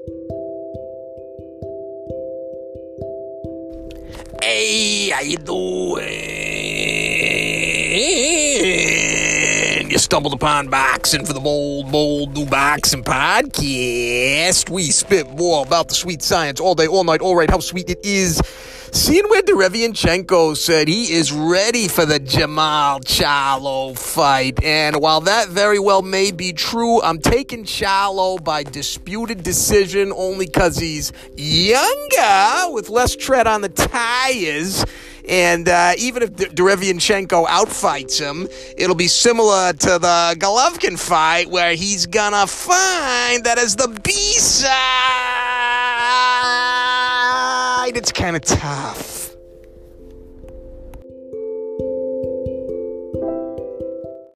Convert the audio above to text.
Hey, how you doing? You stumbled upon Boxing for the bold new Boxing podcast. We spit more about the sweet science all day, all night, all right, how sweet it is. Seeing where Derevianchenko said he is ready for the Jamal Charlo fight. And while that very well may be true, I'm taking Charlo by disputed decision only because he's younger with less tread on the tires. And even if Derevianchenko outfights him, it'll be similar to the Golovkin fight where he's gonna find that as the B-side, it's kind of tough.